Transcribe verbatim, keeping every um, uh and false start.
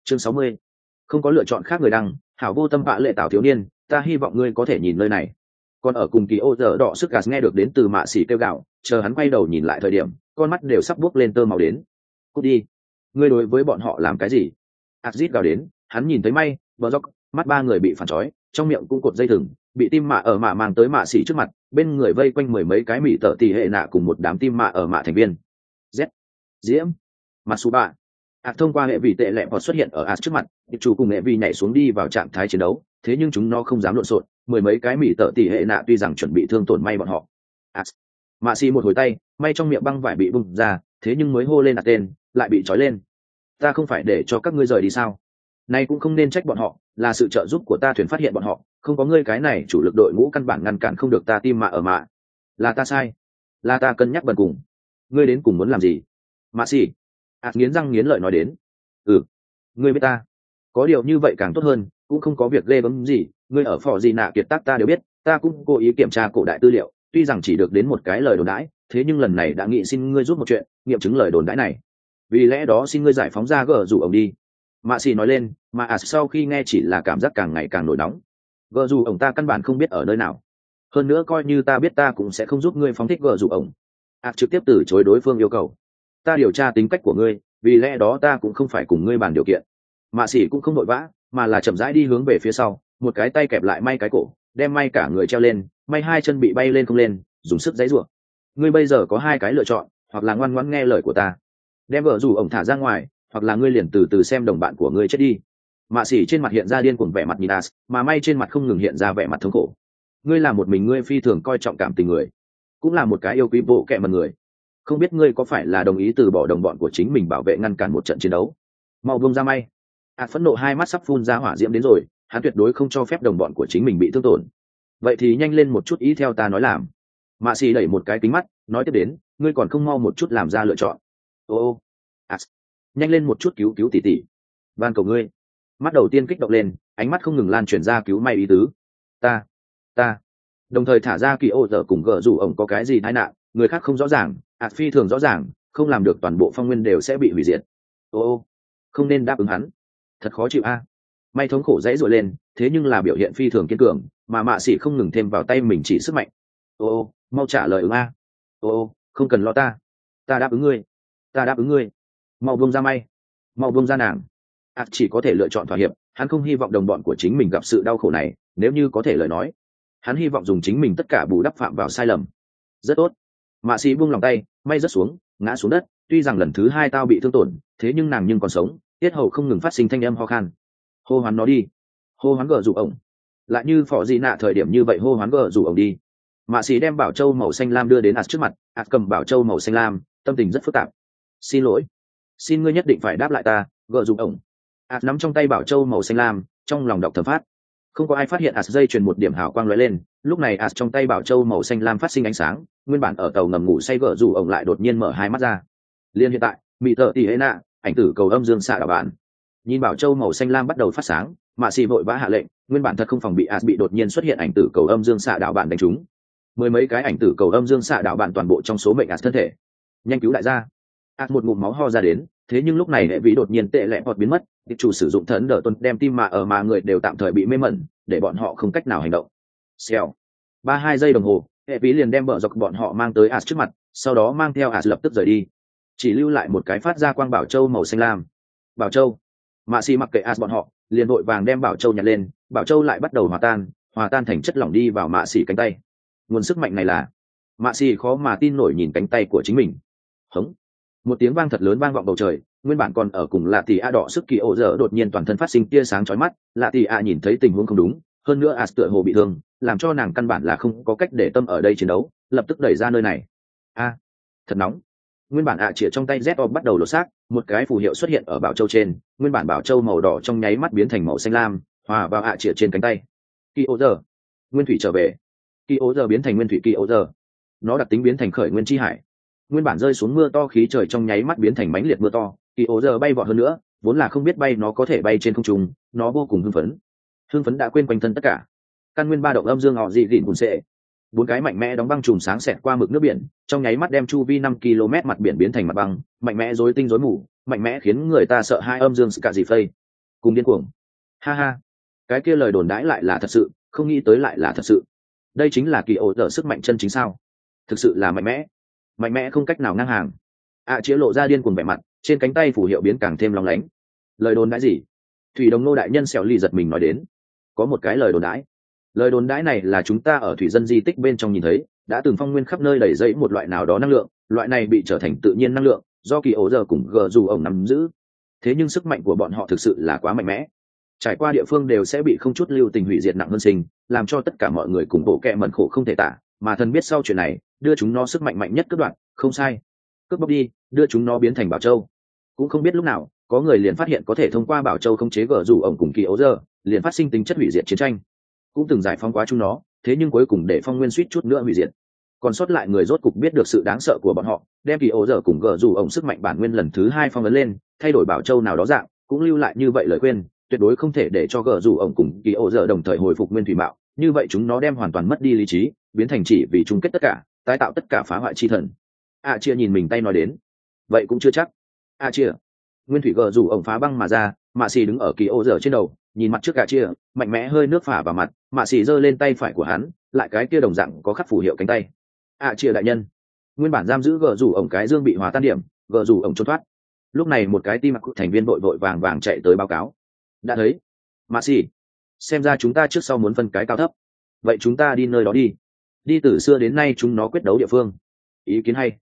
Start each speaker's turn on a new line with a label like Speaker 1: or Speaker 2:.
Speaker 1: chương sáu mươi. Không có lựa chọn khác người đăng, hảo vô tâm vạ lệ tảo thiếu niên, ta hy vọng ngươi có thể nhìn nơi này. Còn ở cùng kỳ ô giờ đỏ sức gạt nghe được đến từ mạ xỉ kêu gạo, chờ hắn quay đầu nhìn lại thời điểm, con mắt đều sắp buốc lên tơ màu đến. Cút đi, ngươi đối với bọn họ làm cái gì? Azit gào đến, hắn nhìn thấy may, bờ dốc, mắt ba người bị phản trói, trong miệng cũng cột dây thừng, bị tim mạ ở mạ mang tới mạ xỉ trước mặt, bên người vây quanh mười mấy cái mị tợ tỷ hệ nạ cùng một đám tim mạ ở mạ thành viên. Z, Diễm, Matsuba. Ảt thông qua hệ vị tệ lẹ vọt xuất hiện ở Ảt trước mặt, điệp chủ cùng hệ vị nhảy xuống đi vào trạng thái chiến đấu, thế nhưng chúng nó không dám lộn xộn, mười mấy cái mỉ tợ tỷ hệ nạ tuy rằng chuẩn bị thương tổn may bọn họ. Ảt, mạ xì một hồi tay, may trong miệng băng vải bị bung ra, thế nhưng mới hô lên Ảt tên, lại bị trói lên. Ta không phải để cho các ngươi rời đi sao? Nay cũng không nên trách bọn họ, là sự trợ giúp của ta thuyền phát hiện bọn họ, không có ngươi cái này chủ lực đội ngũ căn bản ngăn cản không được ta tim mạ ở mạ. Là ta sai, là ta cân nhắc bần cùng. Ngươi đến cùng muốn làm gì? Mạ xì. Ảt nghiến răng nghiến lợi nói đến. Ừ, ngươi biết ta, có điều như vậy càng tốt hơn, cũng không có việc ghê gớm gì. Ngươi ở phò gì nạ kiệt tác ta đều biết, ta cũng cố ý kiểm tra cổ đại tư liệu, tuy rằng chỉ được đến một cái lời đồn đãi, thế nhưng lần này đã nghị xin ngươi giúp một chuyện, nghiệm chứng lời đồn đãi này. Vì lẽ đó xin ngươi giải phóng ra gờ rủ ông đi. Mạ xì nói lên, mà Ảt sau khi nghe chỉ là cảm giác càng ngày càng nổi nóng. Gờ rủ ông ta căn bản không biết ở nơi nào, hơn nữa coi như ta biết ta cũng sẽ không giúp ngươi phóng thích gờ rủ ông. Ảt trực tiếp từ chối đối phương yêu cầu. Ta điều tra tính cách của ngươi, vì lẽ đó ta cũng không phải cùng ngươi bàn điều kiện. Mạ xỉ cũng không vội vã, mà là chậm rãi đi hướng về phía sau, một cái tay kẹp lại may cái cổ, đem may cả người treo lên, may hai chân bị bay lên không lên, dùng sức giãy giụa. Ngươi bây giờ có hai cái lựa chọn, hoặc là ngoan ngoãn nghe lời của ta, đem vợ rủ ổng thả ra ngoài, hoặc là ngươi liền từ từ xem đồng bạn của ngươi chết đi. Mạ xỉ trên mặt hiện ra điên cuồng vẻ mặt nhìn As, mà may trên mặt không ngừng hiện ra vẻ mặt thống khổ. Ngươi là một mình ngươi phi thường coi trọng cảm tình người, cũng là một cái yêu quý bộ kệ mật người. Không biết ngươi có phải là đồng ý từ bỏ đồng bọn của chính mình bảo vệ ngăn cản một trận chiến đấu? Mau buông ra may. Ạt phẫn nộ hai mắt sắp phun ra hỏa diễm đến rồi, hắn tuyệt đối không cho phép đồng bọn của chính mình bị thương tổn. Vậy thì nhanh lên một chút ý theo ta nói làm. Mạ xì đẩy một cái kính mắt, nói tiếp đến, ngươi còn không mau một chút làm ra lựa chọn. Ô ô, Ạt, nhanh lên một chút cứu cứu tỷ tỷ. Van cầu ngươi. Mắt đầu tiên kích động lên, ánh mắt không ngừng lan truyền ra cứu may ý tứ. Ta, ta. Đồng thời thả ra kỳ ô dở cùng gỡ rủ ổng có cái gì tai nạn, người khác không rõ ràng, Ạt phi thường rõ ràng, không làm được toàn bộ phong nguyên đều sẽ bị hủy diệt. Ô ô, không nên đáp ứng hắn, thật khó chịu a. May thống khổ dãy dội lên, thế nhưng là biểu hiện phi thường kiên cường, mà mạ xỉ không ngừng thêm vào tay mình chỉ sức mạnh. Ô ô, mau trả lời ứng a. Ô ô, không cần lo ta, ta đáp ứng ngươi, ta đáp ứng ngươi. Mau buông ra may, mau buông ra nàng. Ạt chỉ có thể lựa chọn thỏa hiệp, hắn không hy vọng đồng bọn của chính mình gặp sự đau khổ này, nếu như có thể lời nói, hắn hy vọng dùng chính mình tất cả bù đắp phạm vào sai lầm. Rất tốt. Mạ xỉ buông lòng tay, may rớt xuống, ngã xuống đất, tuy rằng lần thứ hai tao bị thương tổn, thế nhưng nàng nhưng còn sống, tiết hầu không ngừng phát sinh thanh âm ho khan. Hô hoán nó đi, hô hoán gờ rủ ổng, lại như phò gì nạ thời điểm như vậy hô hoán gờ rủ ổng đi. Mạ xỉ đem bảo châu màu xanh lam đưa đến Ạt trước mặt, Ạt cầm bảo châu màu xanh lam, tâm tình rất phức tạp. Xin lỗi, xin ngươi nhất định phải đáp lại ta, gờ rủ ổng. Ạt nắm trong tay bảo châu màu xanh lam, trong lòng đọc thầm phát. Không có ai phát hiện Ạt dây truyền một điểm hào quang lóe lên, lúc này Ạt trong tay bảo châu màu xanh lam phát sinh ánh sáng, nguyên bản ở tàu ngầm ngủ say gờ rủ ổng lại đột nhiên mở hai mắt ra. Liên hiện tại, mỹ thợ tỷ hễ nạ, ảnh tử cầu âm dương xạ đảo bạn. Nhìn bảo châu màu xanh lam bắt đầu phát sáng, mạ xì vội vã hạ lệnh, nguyên bản thật không phòng bị As bị đột nhiên xuất hiện ảnh tử cầu âm dương xạ đảo bạn đánh trúng. Mười mấy cái ảnh tử cầu âm dương xạ đảo bạn toàn bộ trong số mệnh As thân thể. Nhanh cứu đại gia. As một ngụm máu ho ra đến, thế nhưng lúc này hệ vĩ đột nhiên tệ lẹ vọt biến mất, tiệp chủ sử dụng thần đỡ tuần đem tim mạ ở mà người đều tạm thời bị mê mẩn, để bọn họ không cách nào hành động. Xèo. Ba hai giây đồng hồ, hệ vĩ liền đem bờ dọc bọn họ mang tới As trước mặt, sau đó mang theo As lập tức rời đi, chỉ lưu lại một cái phát ra quang bảo châu màu xanh lam. Bảo châu. Mạ xì mặc kệ As bọn họ, liền vội vàng đem bảo châu nhặt lên, bảo châu lại bắt đầu hòa tan, hòa tan thành chất lỏng đi vào mạ xì cánh tay. Nguồn sức mạnh này là, mạ xì khó mà tin nổi nhìn cánh tay của chính mình. Hống. Một tiếng vang thật lớn vang vọng bầu trời, nguyên bản còn ở cùng lạ tỷ a đỏ sức kỳ ổ dở đột nhiên toàn thân phát sinh tia sáng chói mắt, lạ tỷ a nhìn thấy tình huống không đúng, hơn nữa As tựa hồ bị thương, làm cho nàng căn bản là không có cách để tâm ở đây chiến đấu, lập tức đẩy ra nơi này. A, thật nóng. Nguyên bản ạ à chĩa trong tay Z bắt đầu lột xác, một cái phù hiệu xuất hiện ở bảo châu trên, nguyên bản bảo châu màu đỏ trong nháy mắt biến thành màu xanh lam, hòa vào ạ à chĩa trên cánh tay. Kỳ ô giờ, nguyên thủy trở về. Kỳ ô giờ biến thành nguyên thủy kỳ ô giờ. Nó đặc tính biến thành khởi nguyên chi hải. Nguyên bản rơi xuống mưa to khí trời trong nháy mắt biến thành mãnh liệt mưa to, kỳ ô giờ bay vọt hơn nữa, vốn là không biết bay nó có thể bay trên không trung, nó vô cùng hưng phấn. Hưng phấn đã quên quanh thân tất cả. Căn nguyên ba động âm dương họ dị gỉn bùn sệ. Bốn cái mạnh mẽ đóng băng chùm sáng xẹt qua mực nước biển, trong nháy mắt đem chu vi năm ki lô mét mặt biển biến thành mặt băng, mạnh mẽ rối tinh rối mù, mạnh mẽ khiến người ta sợ hai âm dương sự cả gì phây. cùng điên cuồng. Ha ha, cái kia lời đồn đãi lại là thật sự, không nghĩ tới lại là thật sự. Đây chính là kỳ ổ dở sức mạnh chân chính sao? Thực sự là mạnh mẽ, mạnh mẽ không cách nào ngang hàng. ạ chĩa lộ ra điên cuồng vẻ mặt, trên cánh tay phù hiệu biến càng thêm long lánh. Lời đồn đãi gì? Thủy Đồng Nô đại nhân xẻo lì giật mình nói đến. Có một cái lời đồn đãi. Lời đồn đãi này là chúng ta ở thủy dân di tích bên trong nhìn thấy, đã từng phong nguyên khắp nơi đầy dẫy một loại nào đó năng lượng, loại này bị trở thành tự nhiên năng lượng, do kỳ ổ giờ cùng gờ dù ổng nắm giữ. Thế nhưng sức mạnh của bọn họ thực sự là quá mạnh mẽ, trải qua địa phương đều sẽ bị không chút lưu tình hủy diệt nặng hơn sinh, làm cho tất cả mọi người cùng bộ kệ mẩn khổ không thể tả. Mà thần biết sau chuyện này, đưa chúng nó sức mạnh mạnh nhất cướp đoạt, không sai, cướp bóc đi, đưa chúng nó biến thành bảo châu. Cũng không biết lúc nào, có người liền phát hiện có thể thông qua bảo châu khống chế gờ rủ ổng cùng kỳ ấu giờ, liền phát sinh tính chất hủy diệt chiến tranh. Cũng từng giải phóng quá chúng nó, thế nhưng cuối cùng để phong nguyên suýt chút nữa hủy diệt. Còn sót lại người rốt cục biết được sự đáng sợ của bọn họ, đem kỳ ấu giờ cùng gờ rủ ổng sức mạnh bản nguyên lần thứ hai phong ấn lên, thay đổi bảo châu nào đó dạng, cũng lưu lại như vậy lời khuyên, tuyệt đối không thể để cho gờ rủ ổng cùng kỳ ấu giờ đồng thời hồi phục nguyên thủy mạo, như vậy chúng nó đem hoàn toàn mất đi lý trí, biến thành chỉ vì chung kết tất cả, tái tạo tất cả phá hoại chi thần. A chia nhìn mình tay nói đến, vậy cũng chưa chắc. A chia, nguyên thủy gờ rủ ổng phá băng mà ra, mạ xì đứng ở kỳ ô dở trên đầu, nhìn mặt trước A chia, mạnh mẽ hơi nước phả vào mặt, mạ xì giơ lên tay phải của hắn, lại cái kia đồng dạng có khắc phù hiệu cánh tay. A chia đại nhân, nguyên bản giam giữ gờ rủ ổng cái dương bị hòa tan điểm, gờ rủ ổng trốn thoát. Lúc này một cái tim mặc thành viên vội vội vàng vàng chạy tới báo cáo. Đã thấy, mạ xì, xem ra chúng ta trước sau muốn phân cái cao thấp, vậy chúng ta đi nơi đó đi, đi từ xưa đến nay chúng nó quyết đấu địa phương. Ý kiến hay.